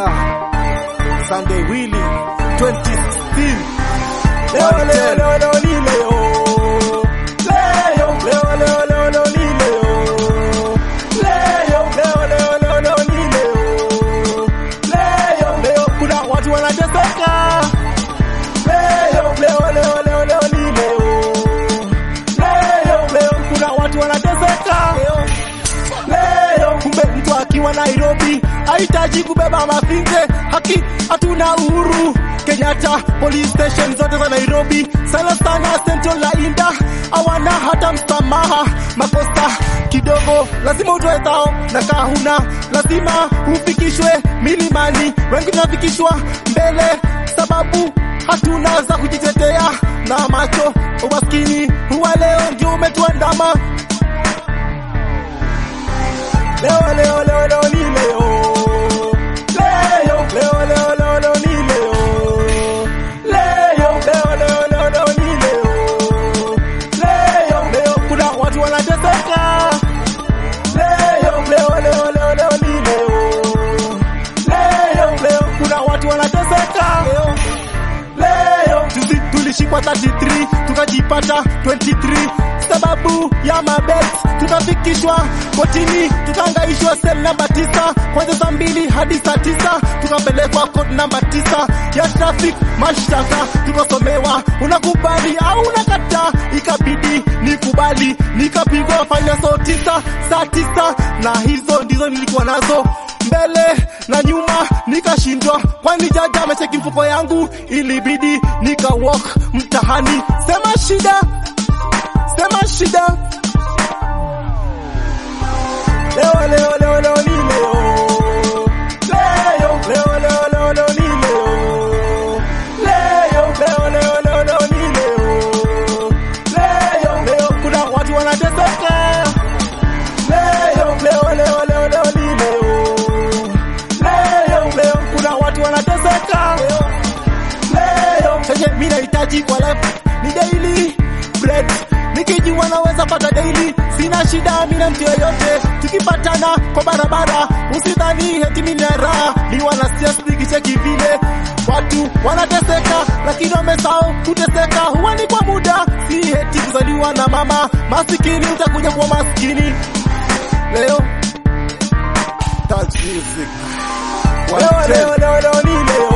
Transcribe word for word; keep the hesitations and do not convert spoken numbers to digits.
Manga Sunday Willy twenty sixteen. Leo leo leo leo ni leo. Leo leo leo leo leo ni leo. Leo leo leo leo leo ni leo. Leo leo kuna watu wanateseka. Leo leo leo leo leo ni leo. Leo leo kuna watu wanateseka. Leo kumbe mtu akiwa Nairobi hahitaji kubeba mafinge, haki hatuna uhuru. Kenyatta police station zote za Nairobi sana sana Central Lainda hawana hata msamaha. Makosa kidogo lazima utoe thao, na kahuna lazima ufikishwe milimani. Wengi tunafikishwa mbele sababu hatuna za kujitetea, na macho umaskini huwa leo ndio umetuandama. Leo leo leo leo ni leo. Leo leo leo leo leo ni leo. Leo leo leo leo leo ni leo. Leo leo kuna watu wanateseka. Leo leo leo leo leo ni leo. Leo leo kuna watu wanateseka. Leo tuzi tulishikwa thirty three tukajipata twenty three sababu ya mabet, tukafikishwa kotini tukaangaishwa cell namba tisa kwanza saa mbili hadi saa tisa, tukapelekwa court namba tisa ya traffic mashtaka, tukasomewa unakubali au unakataa, ikabidi nikubali, nikapigwa fine saa tisa saa tisa, na hizo ndizo nilikuwa nazo mbele na nyuma nikashindwa, kwani jaji amecheki mfuko yangu, ilibidi nika walk mtahani. Sema shida, sema shida. Leo leo leo leo ni leo. Leo leo leo leo leo ni leo. Leo leo leo leo leo ni leo. Leo leo kuna watu wanateseka. Leo leo leo leo leo ni leo. Leo leo kuna watu wanateseka. Leo chenye mimi nahitaji kwa life ni daily bread. Nikijua naweza pata daily, sina shida mimi na mtu yoyote. Tukipatana kwa barabara usidhani eti mimi ni raha, ni wana stress nikicheki vile watu wanateseka, lakini wamesahau kuteseka huwa ni kwa muda. Si eti kuzaliwa na mama maskini utakuja kuwa maskini. Leo touch music. Leo leo leo leo ni leo.